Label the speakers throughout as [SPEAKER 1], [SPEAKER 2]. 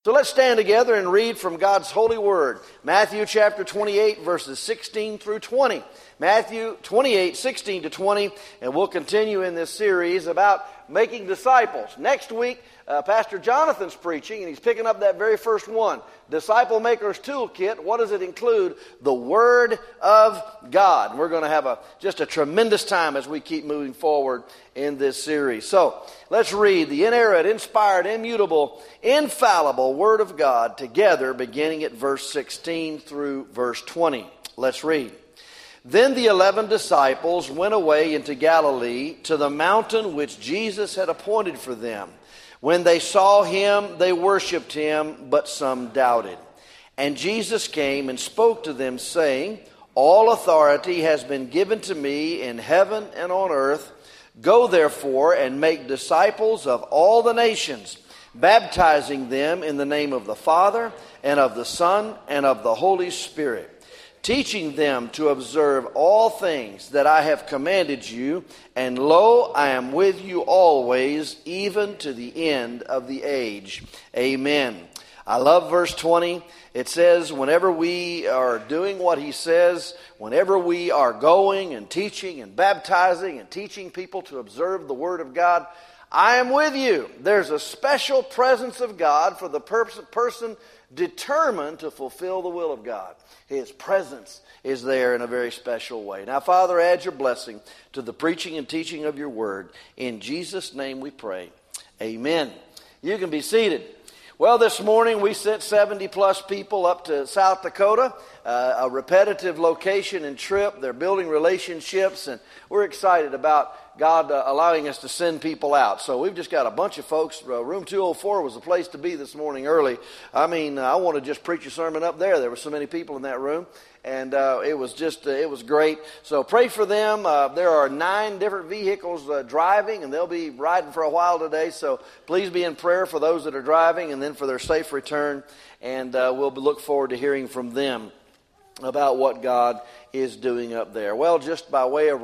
[SPEAKER 1] So let's stand together and read from God's holy word. Matthew chapter 28, verses 16 through 20. Matthew 28, 16 to 20, and we'll continue in this series about making disciples. Next week, Pastor Jonathan's preaching, and he's picking up that very first one. Disciple Maker's Toolkit. What does it include? The Word of God. And we're going to have just a tremendous time as we keep moving forward in this series. So, let's read the inerrant, inspired, immutable, infallible Word of God together, beginning at verse 16 through verse 20. Let's read. Then the 11 disciples went away into Galilee to the mountain which Jesus had appointed for them. When they saw him, they worshipped him, but some doubted. And Jesus came and spoke to them, saying, All authority has been given to me in heaven and on earth. Go therefore and make disciples of all the nations, baptizing them in the name of the Father and of the Son and of the Holy Spirit, teaching them to observe all things that I have commanded you, and lo, I am with you always, even to the end of the age. Amen. I love verse 20. It says, whenever we are doing what he says, whenever we are going and teaching and baptizing and teaching people to observe the Word of God, I am with you. There's a special presence of God for the person determined to fulfill the will of God. His presence is there in a very special way. Now, Father, add your blessing to the preaching and teaching of your word. In Jesus' name we pray. Amen. You can be seated. Well, this morning we sent 70 plus people up to South Dakota, a repetitive location and trip. They're building relationships, and we're excited about God allowing us to send people out. So we've just got a bunch of folks. Room 204 was the place to be this morning early. I mean, I want to just preach a sermon up there. There were so many people in that room. And it was great. So pray for them. There are 9 different vehicles driving, and they'll be riding for a while today. So please be in prayer for those that are driving and then for their safe return. And we'll look forward to hearing from them about what God is doing up there. Well, just by way of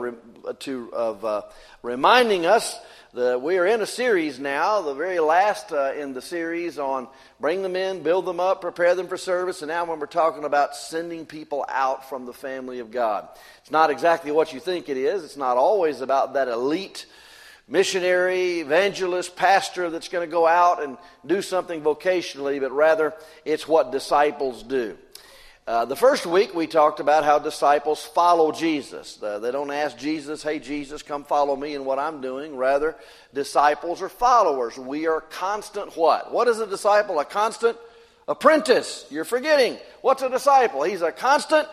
[SPEAKER 1] reminding us that we are in a series now, the very last in the series on bring them in, build them up, prepare them for service, and now when we're talking about sending people out from the family of God. It's not exactly what you think it is. It's not always about that elite missionary, evangelist, pastor that's going to go out and do something vocationally, but rather it's what disciples do. The first week we talked about how disciples follow Jesus. They don't ask Jesus, hey Jesus, come follow me in what I'm doing. Rather, disciples are followers. We are constant what? What is a disciple? A constant apprentice. You're forgetting. What's a disciple? He's a constant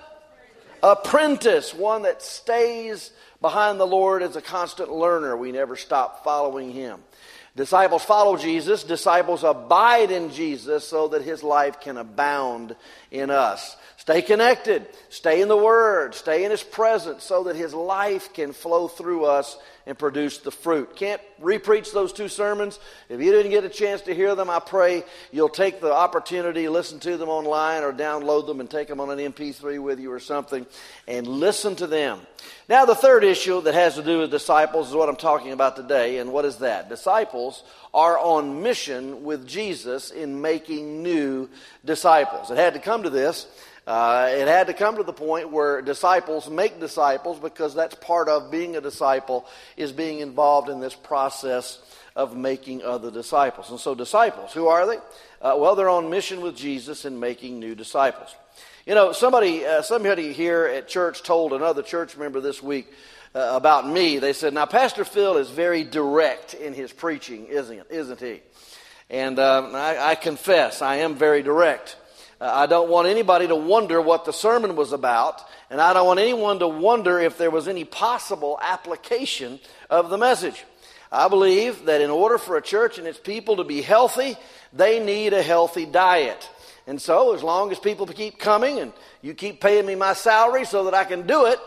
[SPEAKER 1] apprentice. One that stays behind the Lord as a constant learner. We never stop following him. Disciples follow Jesus. Disciples abide in Jesus so that his life can abound in us. Stay connected. Stay in the Word. Stay in his presence so that his life can flow through us and produce the fruit. Can't repreach those 2 sermons. If you didn't get a chance to hear them, I pray you'll take the opportunity, listen to them online or download them and take them on an MP3 with you or something and listen to them. Now, the third issue that has to do with disciples is what I'm talking about today. And what is that? Disciples are on mission with Jesus in making new disciples. It had to come to this. It had to come to the point where disciples make disciples, because that's part of being a disciple, is being involved in this process of making other disciples. And so disciples, who are they? Well, they're on mission with Jesus in making new disciples. You know, somebody here at church told another church member this week about me. They said, now Pastor Phil is very direct in his preaching, isn't he? And I confess, I am very direct. I don't want anybody to wonder what the sermon was about, and I don't want anyone to wonder if there was any possible application of the message. I believe that in order for a church and its people to be healthy, they need a healthy diet. And so as long as people keep coming and you keep paying me my salary so that I can do it,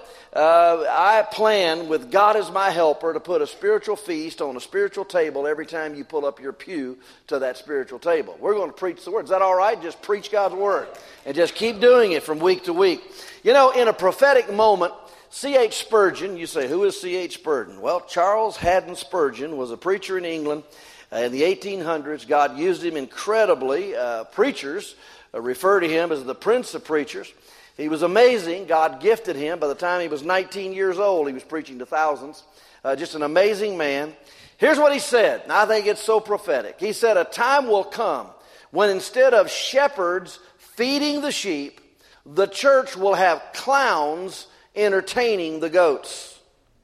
[SPEAKER 1] I plan, with God as my helper, to put a spiritual feast on a spiritual table every time you pull up your pew to that spiritual table. We're going to preach the Word. Is that all right? Just preach God's Word and just keep doing it from week to week. You know, in a prophetic moment, C.H. Spurgeon, you say, who is C.H. Spurgeon? Well, Charles Haddon Spurgeon was a preacher in England In the 1800s, God used him incredibly. Preachers refer to him as the Prince of Preachers. He was amazing. God gifted him. By the time he was 19 years old, he was preaching to thousands. Just an amazing man. Here's what he said, and I think it's so prophetic. He said, "A time will come when instead of shepherds feeding the sheep, the church will have clowns entertaining the goats."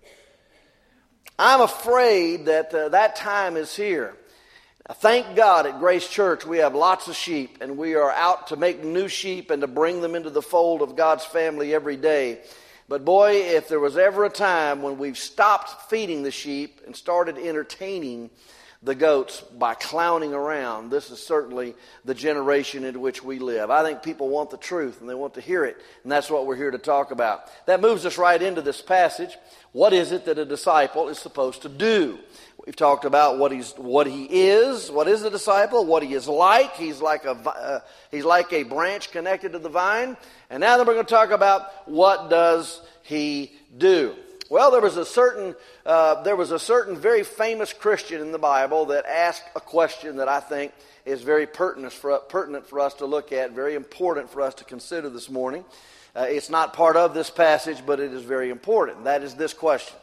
[SPEAKER 1] I'm afraid that that time is here. Thank God at Grace Church we have lots of sheep, and we are out to make new sheep and to bring them into the fold of God's family every day. But boy, if there was ever a time when we've stopped feeding the sheep and started entertaining the goats by clowning around, this is certainly the generation in which we live. I think people want the truth and they want to hear it, and that's what we're here to talk about. That moves us right into this passage. What is it that a disciple is supposed to do? We've talked about what he is. What is a disciple? What he is like. He's like a branch connected to the vine. And now then we're going to talk about what does he do. Well, there was a certain very famous Christian in the Bible that asked a question that I think is very pertinent for us to look at, very important for us to consider this morning. It's not part of this passage, but it is very important. That is this question.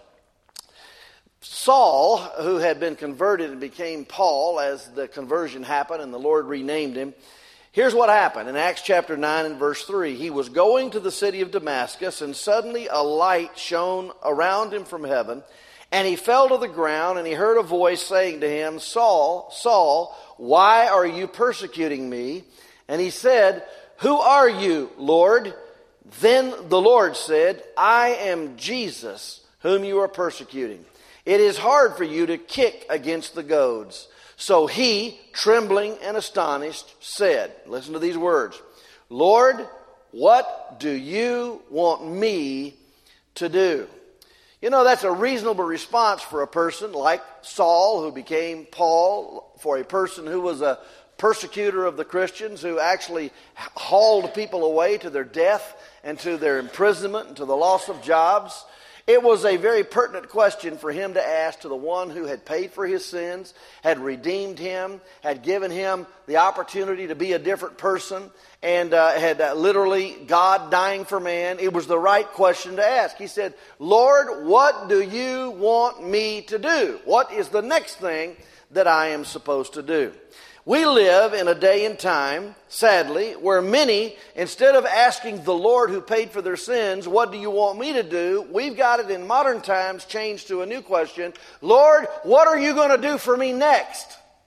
[SPEAKER 1] Saul, who had been converted and became Paul as the conversion happened and the Lord renamed him, here's what happened. In Acts chapter 9 and verse 3, he was going to the city of Damascus, and suddenly a light shone around him from heaven, and he fell to the ground, and he heard a voice saying to him, "Saul, Saul, why are you persecuting me?" And he said, "Who are you, Lord?" Then the Lord said, "I am Jesus, whom you are persecuting. It is hard for you to kick against the goads." So he, trembling and astonished, said, listen to these words, "Lord, what do you want me to do?" You know, that's a reasonable response for a person like Saul, who became Paul, for a person who was a persecutor of the Christians, who actually hauled people away to their death and to their imprisonment and to the loss of jobs. It was a very pertinent question for him to ask to the one who had paid for his sins, had redeemed him, had given him the opportunity to be a different person, and had literally God dying for man. It was the right question to ask. He said, "Lord, what do you want me to do? What is the next thing that I am supposed to do?" We live in a day and time, sadly, where many, instead of asking the Lord who paid for their sins, "What do you want me to do?" we've got it in modern times changed to a new question, "Lord, what are you going to do for me next?"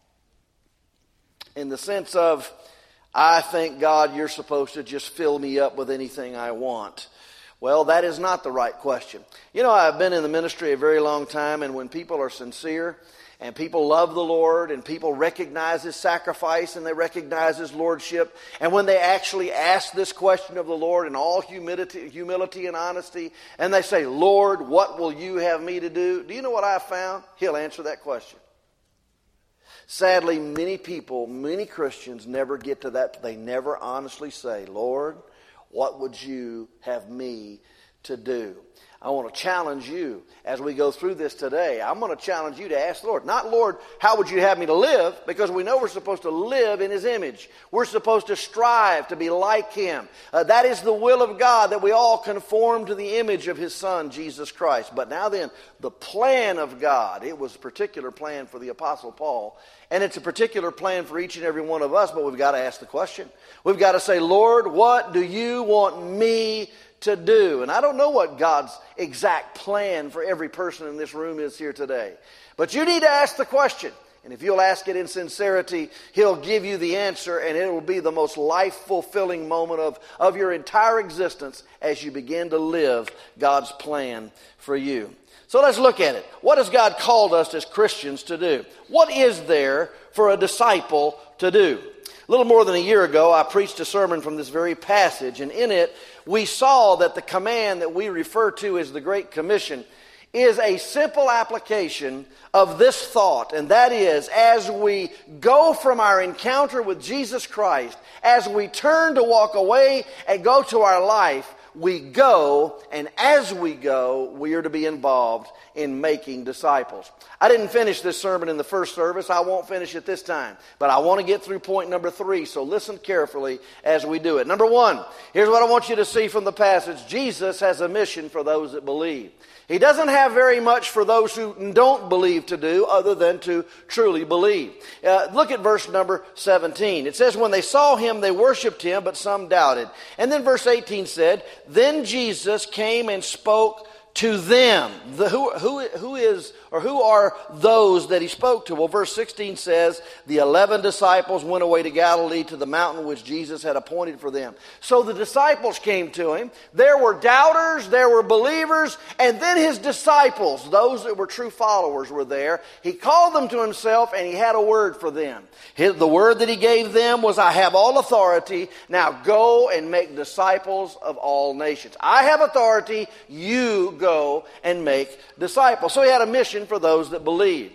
[SPEAKER 1] In the sense of, I think, God, you're supposed to just fill me up with anything I want. Well, that is not the right question. You know, I've been in the ministry a very long time, and when people are sincere, and people love the Lord, and people recognize His sacrifice, and they recognize His lordship, and when they actually ask this question of the Lord in all humility and honesty, and they say, "Lord, what will you have me to do?" Do you know what I've found? He'll answer that question. Sadly, many people, many Christians never get to that. They never honestly say, "Lord, what would you have me to do?" I want to challenge you as we go through this today. I'm going to challenge you to ask the Lord. Not, "Lord, how would you have me to live?" Because we know we're supposed to live in His image. We're supposed to strive to be like Him. That is the will of God, that we all conform to the image of His Son, Jesus Christ. But now then, the plan of God. It was a particular plan for the Apostle Paul. And it's a particular plan for each and every one of us. But we've got to ask the question. We've got to say, "Lord, what do you want me to do?" And I don't know what God's exact plan for every person in this room is here today. But you need to ask the question. And if you'll ask it in sincerity, He'll give you the answer, and it will be the most life-fulfilling moment of your entire existence as you begin to live God's plan for you. So let's look at it. What has God called us as Christians to do? What is there for a disciple to do? A little more than a year ago, I preached a sermon from this very passage, and in it, we saw that the command that we refer to as the Great Commission is a simple application of this thought, and that is, as we go from our encounter with Jesus Christ, as we turn to walk away and go to our life, we go, and as we go, we are to be involved in making disciples. I didn't finish this sermon in the first service. I won't finish it this time. But I want to get through point number 3, so listen carefully as we do it. Number 1, here's what I want you to see from the passage. Jesus has a mission for those that believe. He doesn't have very much for those who don't believe to do other than to truly believe. Look at verse number 17. It says, when they saw him, they worshiped him, but some doubted. And then verse 18 said, then Jesus came and spoke to them. Who are those that he spoke to? Well, verse 16 says, the 11 disciples went away to Galilee to the mountain which Jesus had appointed for them. So the disciples came to him. There were doubters, there were believers, and then his disciples, those that were true followers, were there. He called them to himself, and he had a word for them. The word that he gave them was, I have all authority. Now go and make disciples of all nations. I have authority. You go and make disciples. So he had a mission for those that believe.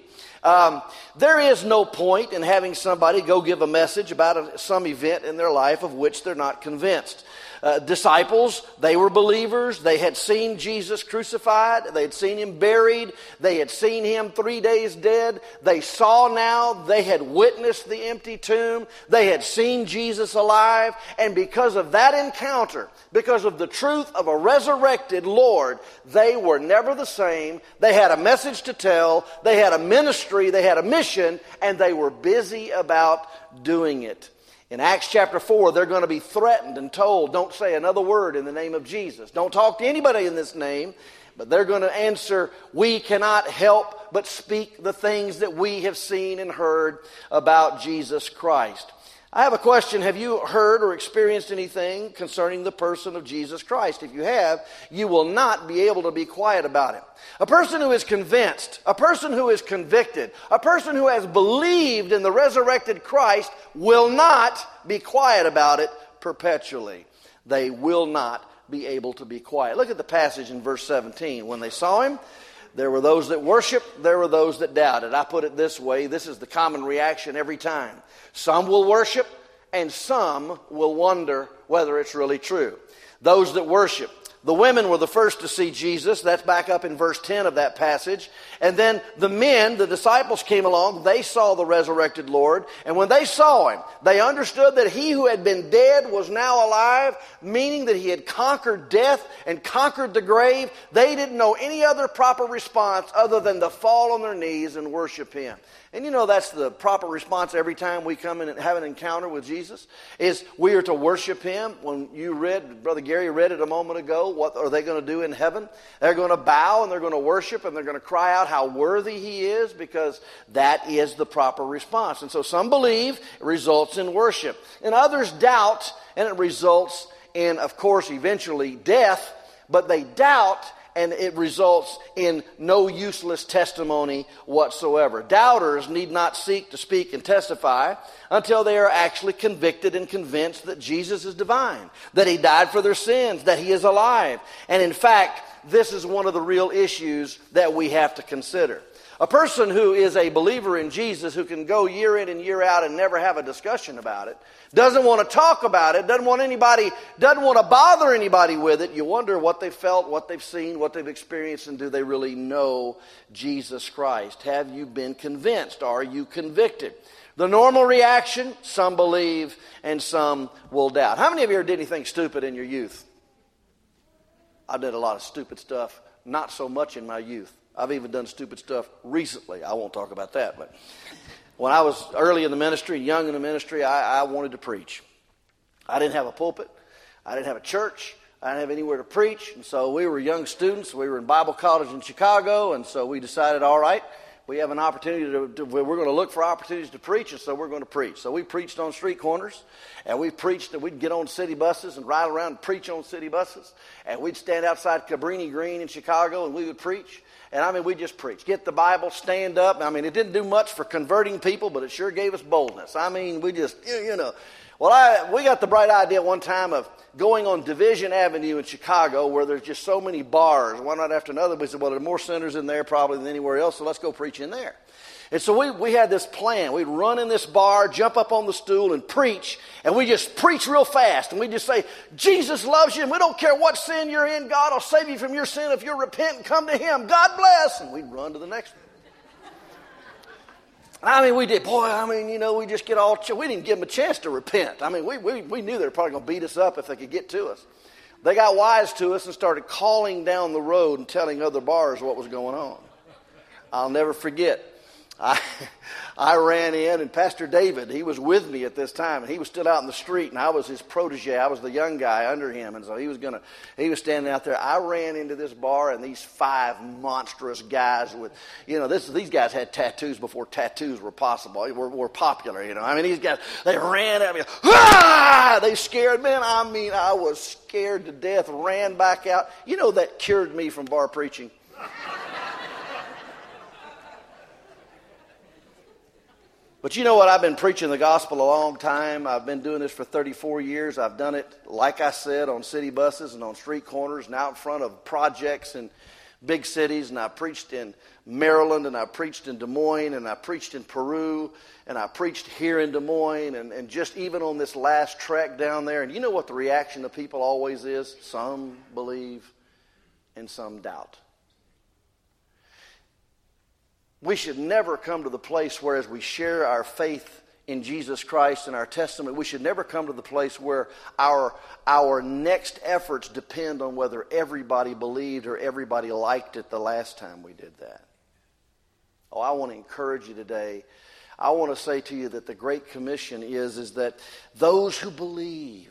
[SPEAKER 1] There is no point in having somebody go give a message about some event in their life of which they're not convinced. Disciples, they were believers. They had seen Jesus crucified. They had seen him buried. They had seen him 3 days dead. They saw now. They had witnessed the empty tomb. They had seen Jesus alive. And because of that encounter, because of the truth of a resurrected Lord, they were never the same. They had a message to tell. They had a ministry. They had a mission. And they were busy about doing it. In Acts chapter 4, they're going to be threatened and told, don't say another word in the name of Jesus. Don't talk to anybody in this name. But they're going to answer, we cannot help but speak the things that we have seen and heard about Jesus Christ. I have a question. Have you heard or experienced anything concerning the person of Jesus Christ? If you have, you will not be able to be quiet about it. A person who is convinced, a person who is convicted, a person who has believed in the resurrected Christ will not be quiet about it perpetually. They will not be able to be quiet. Look at the passage in verse 17. When they saw him, there were those that worshiped, there were those that doubted. I put it this way, this is the common reaction every time. Some will worship, and some will wonder whether it's really true. Those that worship. The women were the first to see Jesus. That's back up in verse 10 of that passage. And then the men, the disciples came along. They saw the resurrected Lord. And when they saw him, they understood that he who had been dead was now alive, meaning that he had conquered death and conquered the grave. They didn't know any other proper response other than to fall on their knees and worship him. And you know that's the proper response every time we come in and have an encounter with Jesus, is we are to worship him. When you read, Brother Gary read it a moment ago, what are they going to do in heaven? They're going to bow and they're going to worship and they're going to cry out how worthy he is, because that is the proper response. And so some believe, it results in worship. And others doubt, and it results in, of course, eventually death, but they doubt and it results in no useless testimony whatsoever. Doubters need not seek to speak and testify until they are actually convicted and convinced that Jesus is divine, that he died for their sins, that he is alive. And in fact, this is one of the real issues that we have to consider. A person who is a believer in Jesus, who can go year in and year out and never have a discussion about it, doesn't want to talk about it, doesn't want to bother anybody with it. You wonder what they felt, what they've seen, what they've experienced, and do they really know Jesus Christ? Have you been convinced? Are you convicted? The normal reaction, some believe and some will doubt. How many of you ever did anything stupid in your youth? I did a lot of stupid stuff, not so much in my youth. I've even done stupid stuff recently. I won't talk about that. But when I was early in the ministry, young in the ministry, I wanted to preach. I didn't have a pulpit. I didn't have a church. I didn't have anywhere to preach. And so we were young students. We were in Bible college in Chicago. And so we decided, all right, we have an opportunity we're going to look for opportunities to preach, and so we're going to preach. So we preached on street corners, and we preached that we'd get on city buses and ride around and preach on city buses. And we'd stand outside Cabrini Green in Chicago, and we would preach. And I mean, we just preached. Get the Bible, stand up. I mean, it didn't do much for converting people, but it sure gave us boldness. I mean, we just, you know. Well, we got the bright idea one time of going on Division Avenue in Chicago, where there's just so many bars, one right after another. We said, well, there are more sinners in there probably than anywhere else, so let's go preach in there. And so we had this plan. We'd run in this bar, jump up on the stool and preach. And we just preach real fast. And we just say, Jesus loves you. And we don't care what sin you're in. God will save you from your sin if you repent and come to Him. God bless. And we'd run to the next one. I mean, we did. Boy, I mean, you know, we just get all... We didn't give them a chance to repent. I mean, we knew they were probably going to beat us up if they could get to us. They got wise to us and started calling down the road and telling other bars what was going on. I'll never forget. I ran in, and Pastor David, he was with me at this time, and he was still out in the street, and I was his protege. I was the young guy under him, and so he was standing out there. I ran into this bar, and these 5 monstrous guys with, you know, these guys had tattoos before tattoos were possible, were popular, you know. I mean, these guys, they ran at me, ah! They scared me. I mean, I was scared to death, ran back out. You know, that cured me from bar preaching. But you know what? I've been preaching the gospel a long time. I've been doing this for 34 years. I've done it, like I said, on city buses and on street corners and out in front of projects in big cities. And I preached in Maryland, and I preached in Des Moines, and I preached in Peru, and I preached here in Des Moines, and just even on this last trek down there. And you know what the reaction of people always is? Some believe and some doubt. We should never come to the place where, as we share our faith in Jesus Christ and our testimony, we should never come to the place where our next efforts depend on whether everybody believed or everybody liked it the last time we did that. Oh, I want to encourage you today. I want to say to you that the Great Commission is that those who believe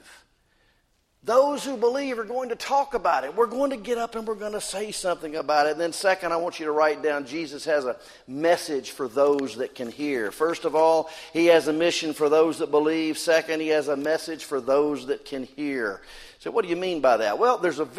[SPEAKER 1] are going to talk about it. We're going to get up and we're going to say something about it. And then second, I want you to write down, Jesus has a message for those that can hear. First of all, He has a mission for those that believe. Second, He has a message for those that can hear. So what do you mean by that? Well, there's a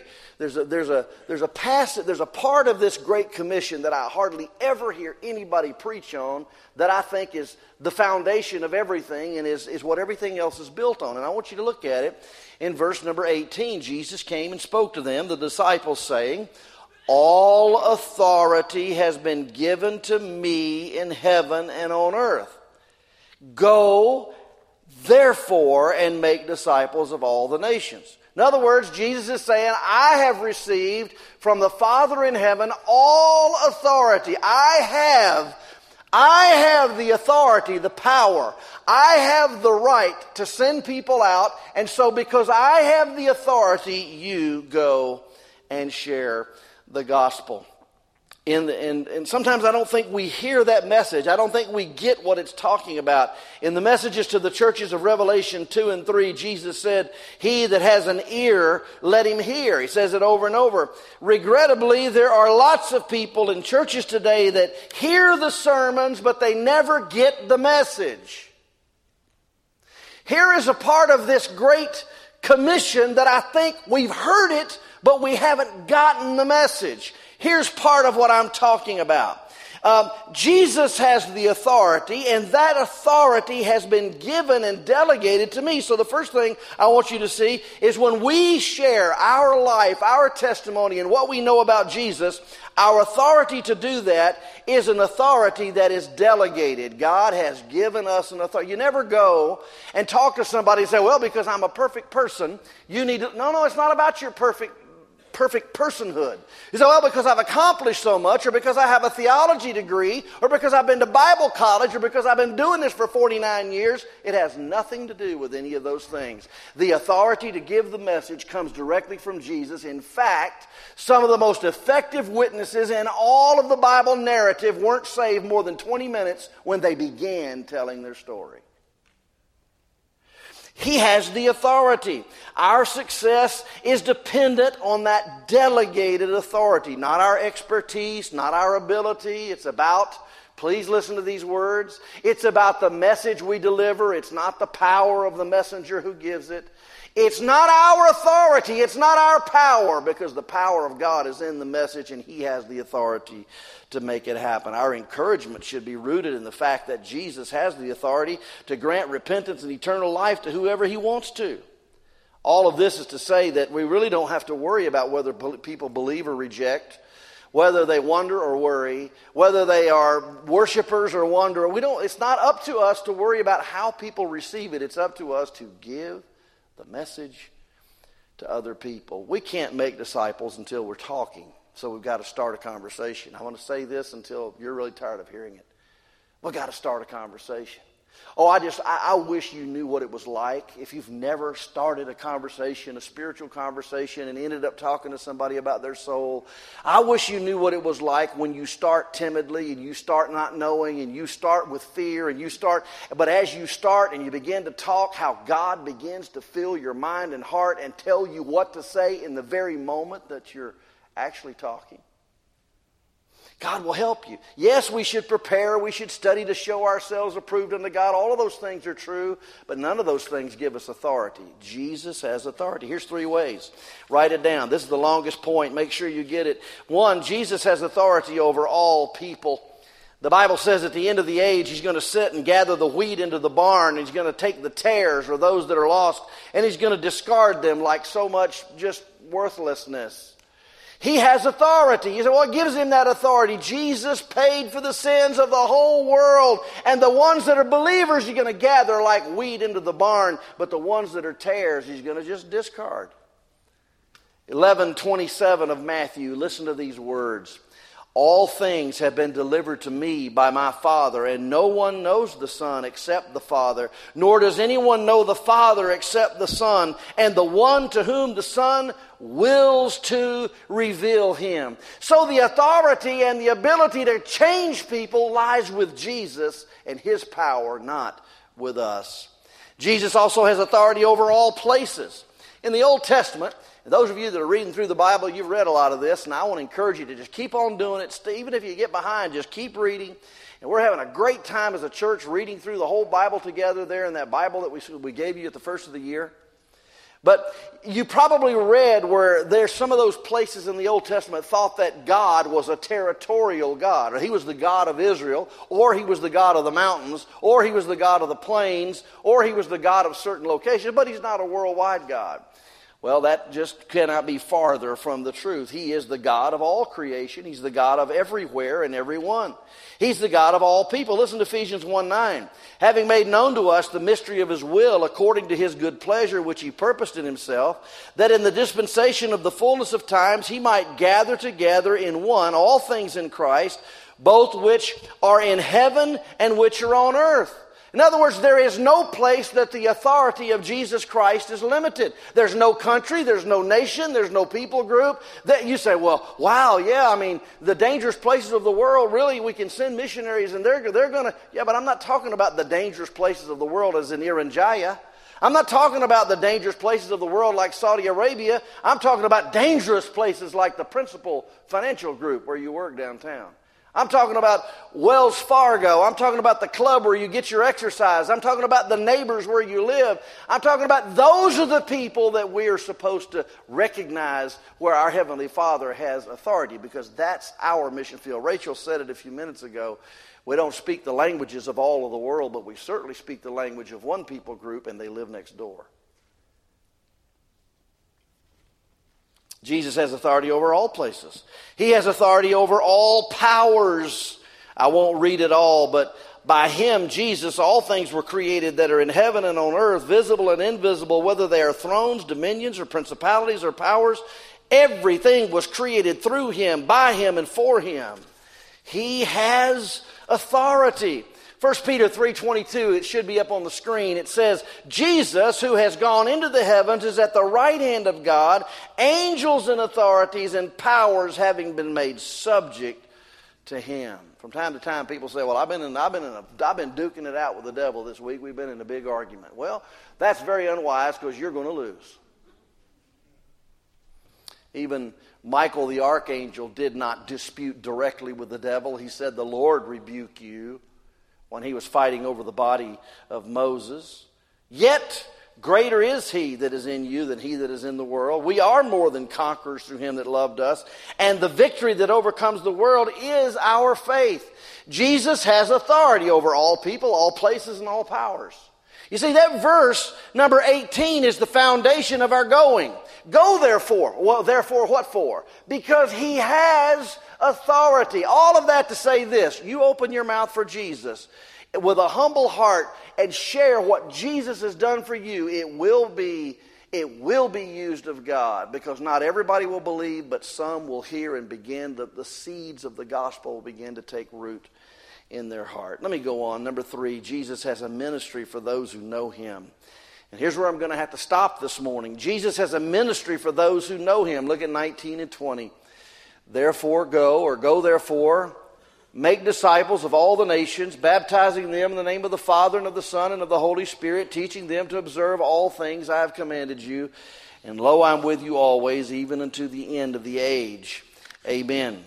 [SPEAKER 1] part of this Great Commission that I hardly ever hear anybody preach on that I think is the foundation of everything and is what everything else is built on. And I want you to look at it. In verse number 18, Jesus came and spoke to them, the disciples, saying, all authority has been given to me in heaven and on earth. Go, therefore, and make disciples of all the nations. In other words, Jesus is saying, I have received from the Father in heaven all authority. I have the authority, the power. I have the right to send people out. And so because I have the authority, you go and share the gospel. And sometimes I don't think we hear that message. I don't think we get what it's talking about. In the messages to the churches of Revelation 2 and 3, Jesus said, he that has an ear, let him hear. He says it over and over. Regrettably, there are lots of people in churches today that hear the sermons, but they never get the message. Here is a part of this great commission that I think we've heard it, but we haven't gotten the message. Here's part of what I'm talking about. Jesus has the authority, and that authority has been given and delegated to me. So the first thing I want you to see is when we share our life, our testimony, and what we know about Jesus, our authority to do that is an authority that is delegated. God has given us an authority. You never go and talk to somebody and say, well, because I'm a perfect person, you need to... No, it's not about your perfect personhood. You say, well, because I've accomplished so much, or because I have a theology degree, or because I've been to Bible college, or because I've been doing this for 49 years. It has nothing to do with any of those things. The authority to give the message comes directly from Jesus. In fact, some of the most effective witnesses in all of the Bible narrative weren't saved more than 20 minutes when they began telling their story. He has the authority. Our success is dependent on that delegated authority, not our expertise, not our ability. It's about, please listen to these words, it's about the message we deliver. It's not the power of the messenger who gives it. It's not our authority, it's not our power, because the power of God is in the message and He has the authority to make it happen. Our encouragement should be rooted in the fact that Jesus has the authority to grant repentance and eternal life to whoever He wants to. All of this is to say that we really don't have to worry about whether people believe or reject. whether they wonder or worry, whether they are worshipers or wonder. It's not up to us to worry about how people receive it. It's up to us to give the message to other people. We can't make disciples until we're talking, so we've got to start a conversation. I want to say this until you're really tired of hearing it. We've got to start a conversation. Oh, I wish you knew what it was like if you've never started a conversation, a spiritual conversation, and ended up talking to somebody about their soul. I wish you knew what it was like when you start timidly and you start not knowing and you start with fear but as you start and you begin to talk, how God begins to fill your mind and heart and tell you what to say in the very moment that you're actually talking. God will help you. Yes, we should prepare. We should study to show ourselves approved unto God. All of those things are true, but none of those things give us authority. Jesus has authority. Here's 3 ways. Write it down. This is the longest point. Make sure you get it. 1, Jesus has authority over all people. The Bible says at the end of the age, He's going to sit and gather the wheat into the barn. He's going to take the tares, or those that are lost, and He's going to discard them like so much just worthlessness. He has authority. You say, what gives Him that authority? Jesus paid for the sins of the whole world. And the ones that are believers, He's going to gather like wheat into the barn. But the ones that are tares, He's going to just discard. 11:27 of Matthew. Listen to these words. All things have been delivered to me by my Father, and no one knows the Son except the Father, nor does anyone know the Father except the Son, and the one to whom the Son wills to reveal Him. So the authority and the ability to change people lies with Jesus and His power, not with us. Jesus also has authority over all places. In the Old Testament, those of you that are reading through the Bible, you've read a lot of this, and I want to encourage you to just keep on doing it. Even if you get behind, just keep reading. And we're having a great time as a church reading through the whole Bible together there in that Bible that we gave you at the first of the year. But you probably read where there's some of those places in the Old Testament thought that God was a territorial God. Or He was the God of Israel, or He was the God of the mountains, or He was the God of the plains, or He was the God of certain locations, but He's not a worldwide God. Well, that just cannot be farther from the truth. He is the God of all creation. He's the God of everywhere and everyone. He's the God of all people. Listen to Ephesians 1:9. Having made known to us the mystery of His will, according to His good pleasure, which He purposed in Himself, that in the dispensation of the fullness of times He might gather together in one all things in Christ, both which are in heaven and which are on earth. In other words, there is no place that the authority of Jesus Christ is limited. There's no country, there's no nation, there's no people group. That you say, well, wow, yeah, I mean, the dangerous places of the world, really, we can send missionaries and they're going to, yeah, but I'm not talking about the dangerous places of the world as in Irian Jaya. I'm not talking about the dangerous places of the world like Saudi Arabia. I'm talking about dangerous places like the Principal Financial Group where you work downtown. I'm talking about Wells Fargo. I'm talking about the club where you get your exercise. I'm talking about the neighbors where you live. I'm talking about those are the people that we are supposed to recognize where our Heavenly Father has authority, because that's our mission field. Rachel said it a few minutes ago. We don't speak the languages of all of the world, but we certainly speak the language of one people group, and they live next door. Jesus has authority over all places. He has authority over all powers. I won't read it all, but by Him, Jesus, all things were created that are in heaven and on earth, visible and invisible, whether they are thrones, dominions, or principalities or powers. Everything was created through Him, by Him, and for Him. He has authority. 1 Peter 3:22, it should be up on the screen. It says, Jesus, who has gone into the heavens, is at the right hand of God, angels and authorities and powers having been made subject to Him. From time to time, people say, well, I've been duking it out with the devil this week. We've been in a big argument. Well, that's very unwise, because you're going to lose. Even Michael the archangel did not dispute directly with the devil. He said, the Lord rebuke you, when he was fighting over the body of Moses. Yet greater is He that is in you than he that is in the world. We are more than conquerors through Him that loved us. And the victory that overcomes the world is our faith. Jesus has authority over all people, all places, and all powers. You see, that verse, number 18, is the foundation of our going. Go therefore. Well, therefore what for? Because He has authority. All of that to say this: you open your mouth for Jesus with a humble heart and share what Jesus has done for you, it will be used of God, because not everybody will believe, but some will hear and begin, the seeds of the gospel will begin to take root in their heart. Let me go on. Number 3, Jesus has a ministry for those who know Him. And here's where I'm going to have to stop this morning. Jesus has a ministry for those who know Him. Look at 19 and 20. Therefore go therefore, make disciples of all the nations, baptizing them in the name of the Father and of the Son and of the Holy Spirit, teaching them to observe all things I have commanded you. And lo, I'm with you always, even unto the end of the age. Amen.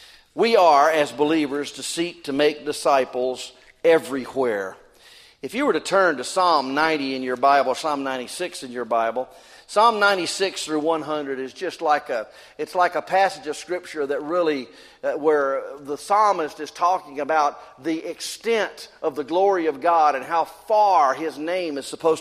[SPEAKER 1] We are, as believers, to seek to make disciples everywhere. If you were to turn to Psalm 90 in your Bible, Psalm 96 in your Bible, Psalm 96 through 100 is just like a passage of Scripture that really, where the psalmist is talking about the extent of the glory of God and how far His name is supposed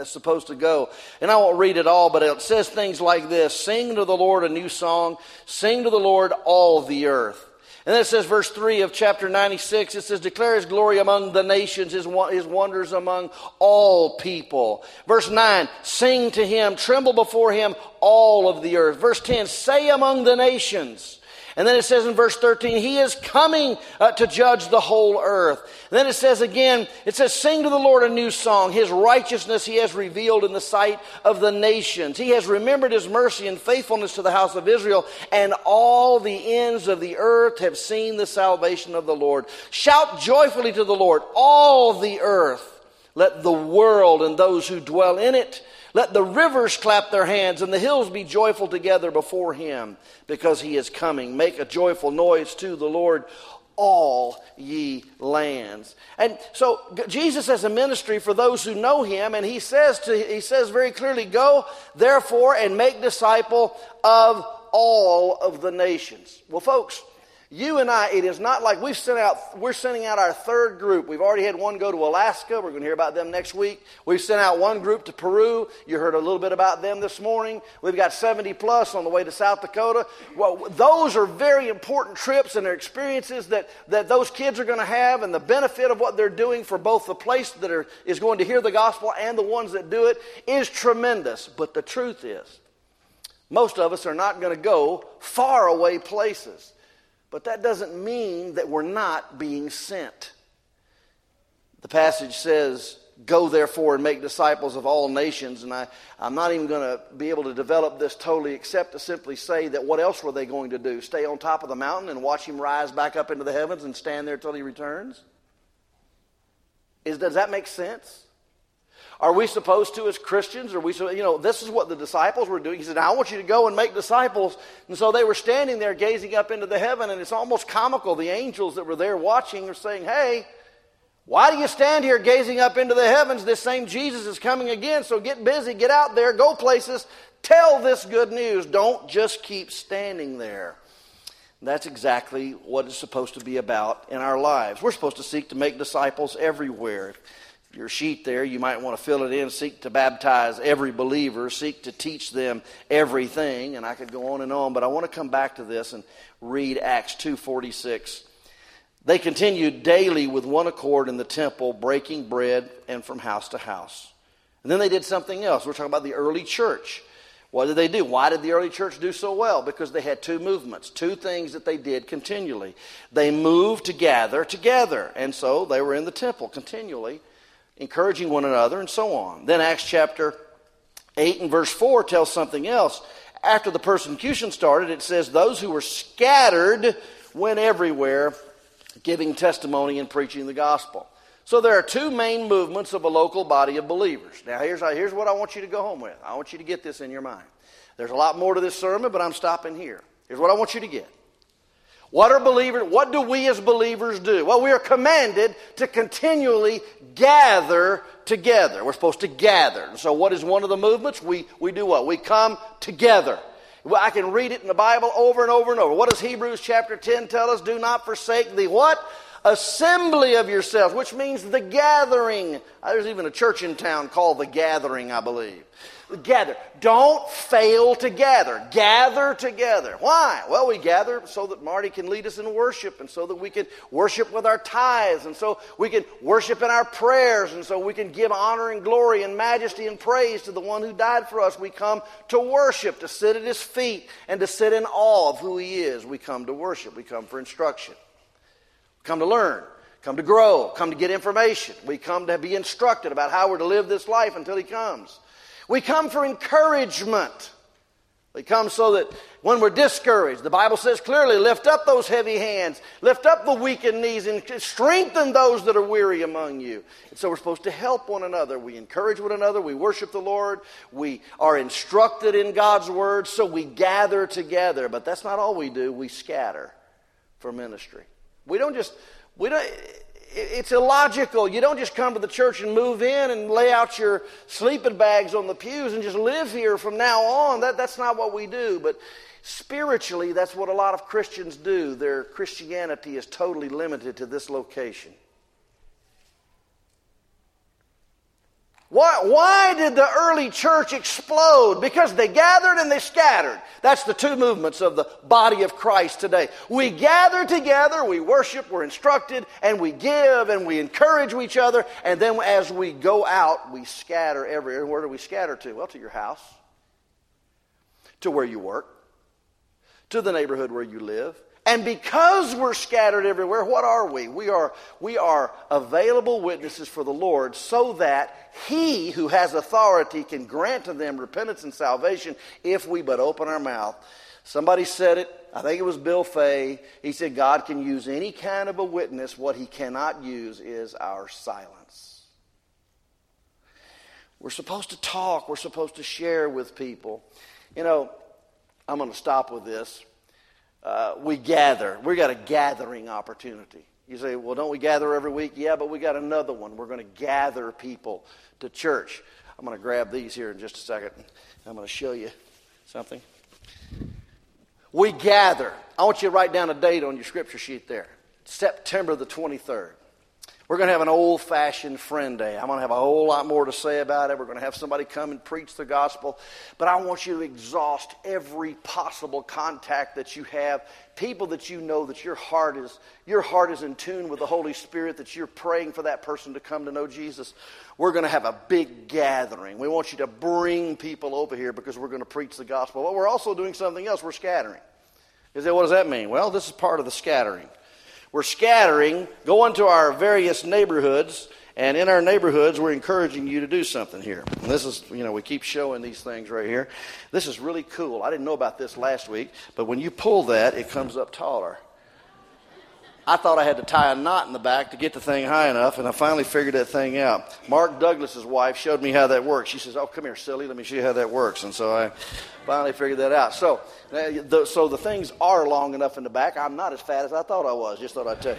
[SPEAKER 1] to go. And I won't read it all, but it says things like this: sing to the Lord a new song, sing to the Lord all the earth. And then it says, verse 3 of chapter 96, it says, declare His glory among the nations, His wonders among all people. Verse 9, sing to Him, tremble before Him, all of the earth. Verse 10, say among the nations. And then it says in verse 13, He is coming to judge the whole earth. And then it says again, it says, sing to the Lord a new song. His righteousness He has revealed in the sight of the nations. He has remembered His mercy and faithfulness to the house of Israel. And all the ends of the earth have seen the salvation of the Lord. Shout joyfully to the Lord, all the earth. Let the world and those who dwell in it, let the rivers clap their hands and the hills be joyful together before Him, because He is coming. Make a joyful noise to the Lord, all ye lands. And so Jesus has a ministry for those who know Him, and He says very clearly, go therefore and make disciple of all of the nations. Well, folks, you and I, it is not like we're sending out our third group. We've already had one go to Alaska. We're going to hear about them next week. We've sent out one group to Peru. You heard a little bit about them this morning. We've got 70 plus on the way to South Dakota. Well, those are very important trips, and they're experiences that those kids are going to have, and the benefit of what they're doing for both the place that is going to hear the gospel and the ones that do it is tremendous. But the truth is, most of us are not going to go far away places. But that doesn't mean that we're not being sent. The passage says, go therefore and make disciples of all nations. And I'm not even going to be able to develop this totally, except to simply say that what else were they going to do? Stay on top of the mountain and watch Him rise back up into the heavens and stand there till He returns? Does that make sense? Are we supposed to, as Christians, this is what the disciples were doing. He said, I want you to go and make disciples. And so they were standing there gazing up into the heaven, and it's almost comical. The angels that were there watching are saying, hey, why do you stand here gazing up into the heavens? This same Jesus is coming again, so get busy, get out there, go places, tell this good news. Don't just keep standing there. That's exactly what it's supposed to be about in our lives. We're supposed to seek to make disciples everywhere. Your sheet there, you might want to fill it in. Seek to baptize every believer. Seek to teach them everything. And I could go on, but I want to come back to this and read Acts 2:46. They continued daily with one accord in the temple, breaking bread and from house to house. And then they did something else. We're talking about the early church. What did they do? Why did the early church do so well? Because they had two movements, two things that they did continually. They moved to gather together. And so they were in the temple continually, encouraging one another, and so on. Then Acts chapter 8 and verse 4 tells something else. After the persecution started, it says, those who were scattered went everywhere, giving testimony and preaching the gospel. So there are two main movements of a local body of believers. Now here's what I want you to go home with. I want you to get this in your mind. There's a lot more to this sermon, but I'm stopping here. Here's what I want you to get. What do we as believers do? Well, we are commanded to continually gather together. We're supposed to gather. And so what is one of the movements? We do what? We come together. Well, I can read it in the Bible over and over and over. What does Hebrews chapter 10 tell us? Do not forsake the what? assembly of yourselves, which means the gathering. There's even a church in town called The Gathering, I believe. Gather. Don't fail to gather. Gather together. Why? Well, we gather so that Marty can lead us in worship, and so that we can worship with our tithes, and so we can worship in our prayers, and so we can give honor and glory and majesty and praise to the one who died for us. We come to worship, to sit at his feet, and to sit in awe of who he is. We come to worship. We come for instruction. We come to learn. Come to grow. Come to get information. We come to be instructed about how we're to live this life until he comes. We come for encouragement. We come so that when we're discouraged, the Bible says clearly, lift up those heavy hands, lift up the weakened knees, and strengthen those that are weary among you. And so we're supposed to help one another. We encourage one another. We worship the Lord. We are instructed in God's word, so we gather together. But that's not all we do. We scatter for ministry. It's illogical. You don't just come to the church and move in and lay out your sleeping bags on the pews and just live here from now on. That's not what we do. But spiritually, that's what a lot of Christians do. Their Christianity is totally limited to this location. Why did the early church explode? Because they gathered and they scattered. That's the two movements of the body of Christ today. We gather together, we worship, we're instructed, and we give, and we encourage each other. And then as we go out, we scatter everywhere. Where do we scatter to? Well, to your house, to where you work, to the neighborhood where you live. And because we're scattered everywhere, what are we? We are available witnesses for the Lord, so that he who has authority can grant to them repentance and salvation if we but open our mouth. Somebody said it, I think it was Bill Fay. He said God can use any kind of a witness. What he cannot use is our silence. We're supposed to talk. We're supposed to share with people. You know, I'm going to stop with this. We gather. We got a gathering opportunity. You say, well, don't we gather every week? Yeah, but we got another one. We're going to gather people to church. I'm going to grab these here in just a second. I'm going to show you something. We gather. I want you to write down a date on your scripture sheet there. September the 23rd. We're going to have an old-fashioned friend day. I'm going to have a whole lot more to say about it. We're going to have somebody come and preach the gospel. But I want you to exhaust every possible contact that you have. People that you know that your heart is in tune with the Holy Spirit, that you're praying for that person to come to know Jesus. We're going to have a big gathering. We want you to bring people over here because we're going to preach the gospel. But we're also doing something else. We're scattering. You say, what does that mean? Well, this is part of the scattering. We're scattering, going to our various neighborhoods, and in our neighborhoods, we're encouraging you to do something here. And this is, we keep showing these things right here. This is really cool. I didn't know about this last week, but when you pull that, it comes up taller. I thought I had to tie a knot in the back to get the thing high enough, and I finally figured that thing out. Mark Douglas's wife showed me how that works. She says, oh, come here, silly, let me show you how that works. And so I finally figured that out. So the things are long enough in the back. I'm not as fat as I thought I was. Just thought I'd tell you.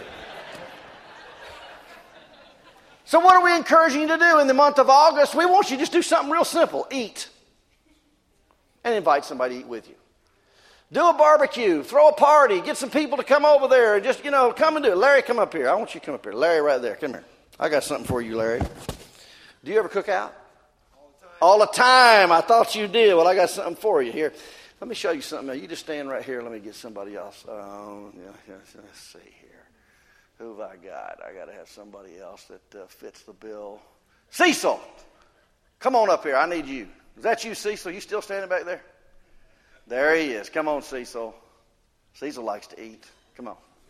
[SPEAKER 1] So what are we encouraging you to do in the month of August? We want you to just do something real simple. Eat. And invite somebody to eat with you. Do a barbecue. Throw a party. Get some people to come over there and just, come and do it. Larry, come up here. I want you to come up here. Larry, right there. Come here. I got something for you, Larry. Do you ever cook out? All the time. I thought you did. Well, I got something for you here. Let me show you something. Now, you just stand right here. Let me get somebody else. Let's see here. Who have I got? I got to have somebody else that fits the bill. Cecil, come on up here. I need you. Is that you, Cecil? You still standing back there? There he is. Come on, Cecil. Cecil likes to eat. Come on.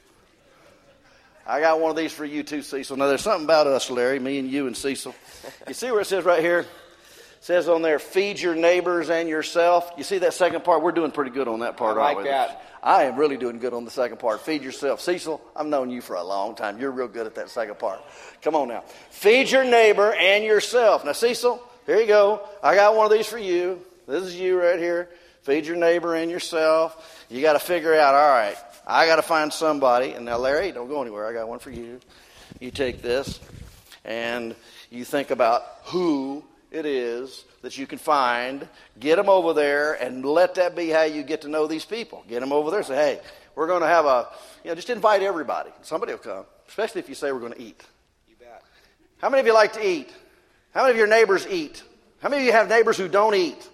[SPEAKER 1] I got one of these for you too, Cecil. Now, there's something about us, Larry, me and you and Cecil. You see where it says right here? It says on there, feed your neighbors and yourself. You see that second part? We're doing pretty good on that part, aren't we? I like that. I am really doing good on the second part. Feed yourself. Cecil, I've known you for a long time. You're real good at that second part. Come on now. Feed your neighbor and yourself. Now, Cecil, here you go. I got one of these for you. This is you right here. Feed your neighbor and yourself. You got to figure out, all right, I got to find somebody. And now, Larry, don't go anywhere. I got one for you. You take this and you think about who it is that you can find. Get them over there and let that be how you get to know these people. Get them over there and say, hey, We're going to have just invite everybody. Somebody will come, especially if you say we're going to eat.
[SPEAKER 2] You bet.
[SPEAKER 1] How many of you like to eat? How many of your neighbors eat? How many of you have neighbors who don't eat?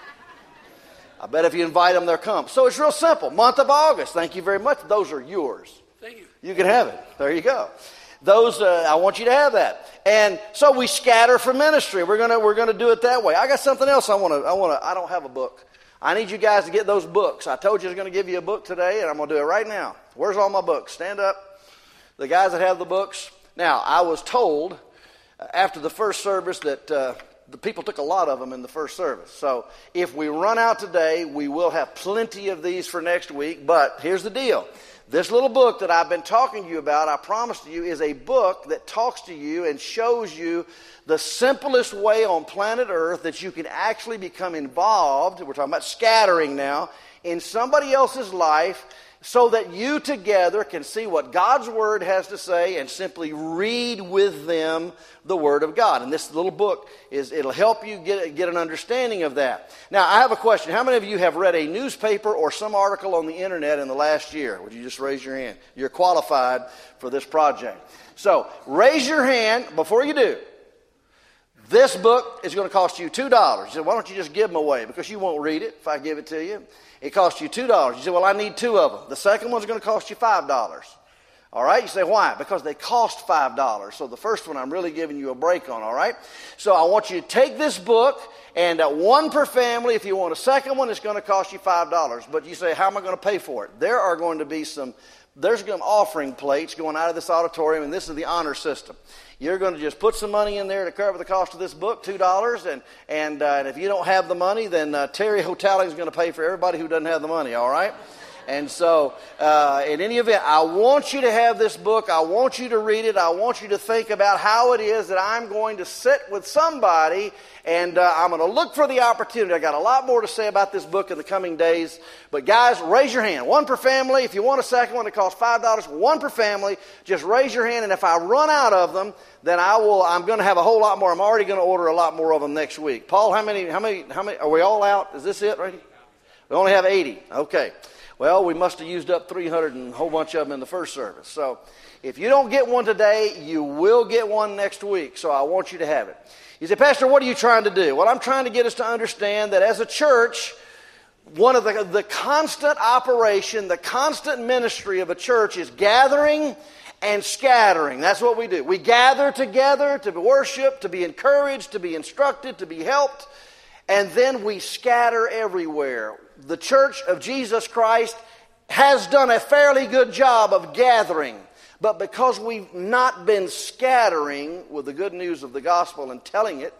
[SPEAKER 1] I bet if you invite them, they'll come. So it's real simple. Month of August. Thank you very much. Those are yours.
[SPEAKER 2] Thank you.
[SPEAKER 1] You can have it. There you go. Those, I want you to have that. And so we scatter for ministry. We're gonna do it that way. I got something else I don't have a book. I need you guys to get those books. I told you I was going to give you a book today, and I'm going to do it right now. Where's all my books? Stand up. The guys that have the books. Now, I was told after the first service that the people took a lot of them in the first service. So if we run out today, we will have plenty of these for next week. But here's the deal. This little book that I've been talking to you about, I promise to you, is a book that talks to you and shows you the simplest way on planet Earth that you can actually become involved, we're talking about scattering now, in somebody else's life so that you together can see what God's Word has to say and simply read with them the Word of God. And this little book, it'll help you get an understanding of that. Now, I have a question. How many of you have read a newspaper or some article on the internet in the last year? Would you just raise your hand? You're qualified for this project. So, raise your hand before you do. This book is going to cost you $2. You say, why don't you just give them away? Because you won't read it if I give it to you. It costs you $2. You say, well, I need 2 of them. The second one's going to cost you $5. All right? You say, why? Because they cost $5. So the first one I'm really giving you a break on, all right? So I want you to take this book, and one per family. If you want a second one, it's going to cost you $5. But you say, how am I going to pay for it? There are going to be there's going to be offering plates going out of this auditorium, and this is the honor system. You're going to just put some money in there to cover the cost of this book, $2, and if you don't have the money, then Terry Hoteling is going to pay for everybody who doesn't have the money, all right? And so, in any event, I want you to have this book. I want you to read it. I want you to think about how it is that I'm going to sit with somebody, and I'm going to look for the opportunity. I got a lot more to say about this book in the coming days. But guys, raise your hand. 1 per family. If you want a second one, it costs $5. 1 per family. Just raise your hand, and if I run out of them, then I'm going to have a whole lot more. I'm already going to order a lot more of them next week. Paul, how many? Are we all out? Is this it right here? We only have 80. Okay. Well, we must have used up 300 and a whole bunch of them in the first service. So if you don't get one today, you will get one next week. So I want you to have it. You say, Pastor, what are you trying to do? Well, I'm trying to get us to understand that as a church, one of the constant operation, the constant ministry of a church is gathering and scattering. That's what we do. We gather together to worship, to be encouraged, to be instructed, to be helped, and then we scatter everywhere. The Church of Jesus Christ has done a fairly good job of gathering, but because we've not been scattering with the good news of the gospel and telling it,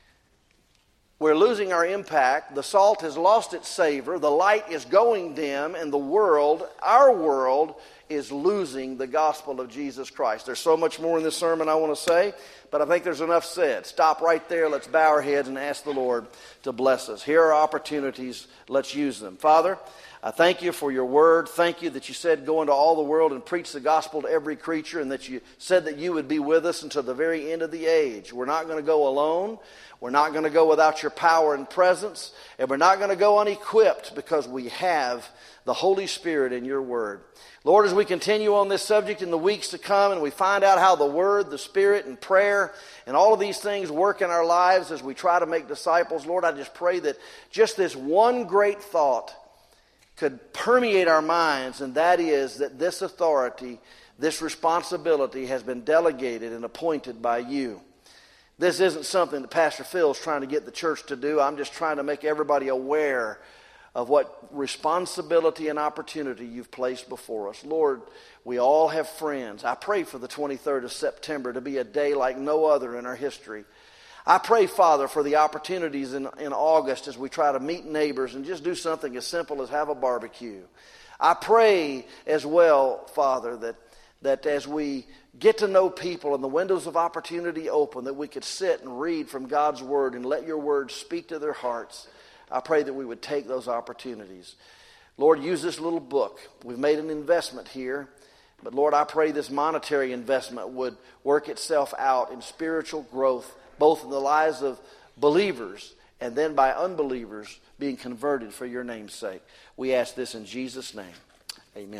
[SPEAKER 1] we're losing our impact. The salt has lost its savor. The light is going dim, and our world, is losing the gospel of Jesus Christ. There's so much more in this sermon I want to say, but I think there's enough said. Stop right there. Let's bow our heads and ask the Lord to bless us. Here are opportunities. Let's use them. Father, I thank you for your word. Thank you that you said go into all the world and preach the gospel to every creature, and that you said that you would be with us until the very end of the age. We're not going to go alone. We're not going to go without your power and presence, and we're not going to go unequipped because we have the Holy Spirit in your word. Lord, as we continue on this subject in the weeks to come and we find out how the Word, the Spirit, and prayer and all of these things work in our lives as we try to make disciples, Lord, I just pray that just this one great thought could permeate our minds, and that is that this authority, this responsibility has been delegated and appointed by you. This isn't something that Pastor Phil is trying to get the church to do. I'm just trying to make everybody aware of what responsibility and opportunity you've placed before us. Lord, we all have friends. I pray for the 23rd of September to be a day like no other in our history. I pray, Father, for the opportunities in August as we try to meet neighbors and just do something as simple as have a barbecue. I pray as well, Father, that as we get to know people and the windows of opportunity open, that we could sit and read from God's Word and let your Word speak to their hearts. I pray that we would take those opportunities. Lord, use this little book. We've made an investment here. But Lord, I pray this monetary investment would work itself out in spiritual growth, both in the lives of believers and then by unbelievers being converted for your name's sake. We ask this in Jesus' name. Amen.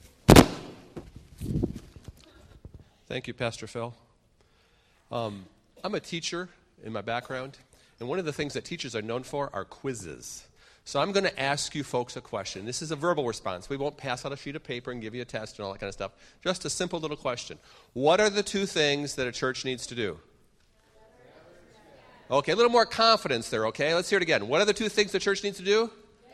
[SPEAKER 2] Thank you, Pastor Phil. I'm a teacher in my background, and one of the things that teachers are known for are quizzes. So I'm going to ask you folks a question. This is a verbal response. We won't pass out a sheet of paper and give you a test and all that kind of stuff. Just a simple little question. What are the two things that a church needs to do? Okay, a little more confidence there, okay? Let's hear it again. What are the two things the church needs to do?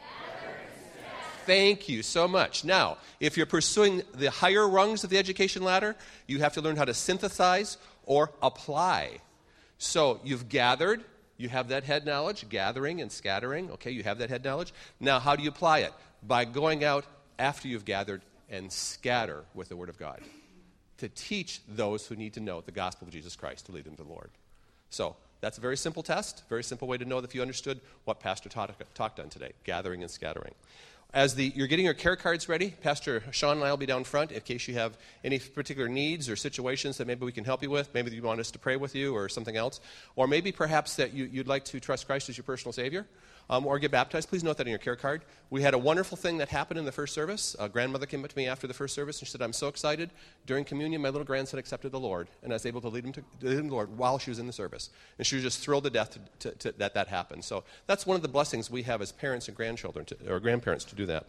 [SPEAKER 2] Thank you so much. Now, if you're pursuing the higher rungs of the education ladder, you have to learn how to synthesize or apply. So you've gathered, you have that head knowledge, gathering and scattering. Okay, you have that head knowledge. Now, how do you apply it? By going out after you've gathered and scatter with the Word of God to teach those who need to know the gospel of Jesus Christ to lead them to the Lord. So that's a very simple test, very simple way to know if you understood what Pastor talked on today, gathering and scattering. As you're getting your care cards ready, Pastor Sean and I will be down front in case you have any particular needs or situations that maybe we can help you with. Maybe you want us to pray with you or something else. Or maybe perhaps that you'd like to trust Christ as your personal Savior or get baptized. Please note that in your care card. We had a wonderful thing that happened in the first service. A grandmother came up to me after the first service and she said, I'm so excited. During communion, my little grandson accepted the Lord, and I was able to lead him to the Lord while she was in the service. And she was just thrilled to death that happened. So that's one of the blessings we have as parents and grandchildren or grandparents to do that.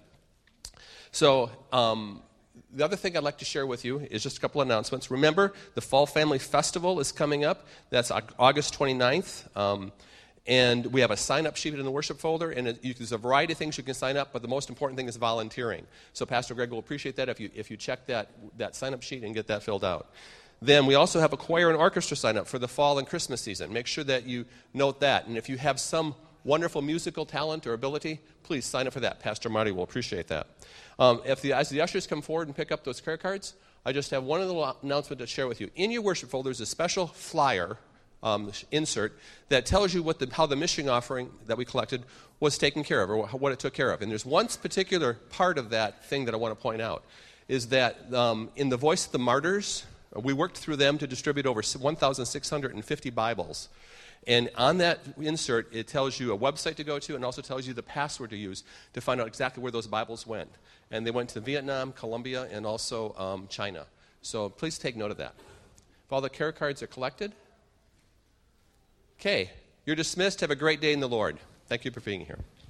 [SPEAKER 2] So the other thing I'd like to share with you is just a couple of announcements. Remember, the Fall Family Festival is coming up. That's August 29th. And we have a sign-up sheet in the worship folder, and there's a variety of things you can sign up, but the most important thing is volunteering. So Pastor Greg will appreciate that if you check that sign-up sheet and get that filled out. Then we also have a choir and orchestra sign-up for the fall and Christmas season. Make sure that you note that. And if you have some wonderful musical talent or ability, please sign up for that. Pastor Marty will appreciate that. As the ushers come forward and pick up those care cards, I just have one little announcement to share with you. In your worship folder is a special flyer insert that tells you how the mission offering that we collected was taken care of, or what it took care of. And there's one particular part of that thing that I want to point out, is that in the Voice of the Martyrs, we worked through them to distribute over 1,650 Bibles. And on that insert, it tells you a website to go to and also tells you the password to use to find out exactly where those Bibles went. And they went to Vietnam, Colombia, and also China. So please take note of that. If all the care cards are collected, okay, you're dismissed. Have a great day in the Lord. Thank you for being here.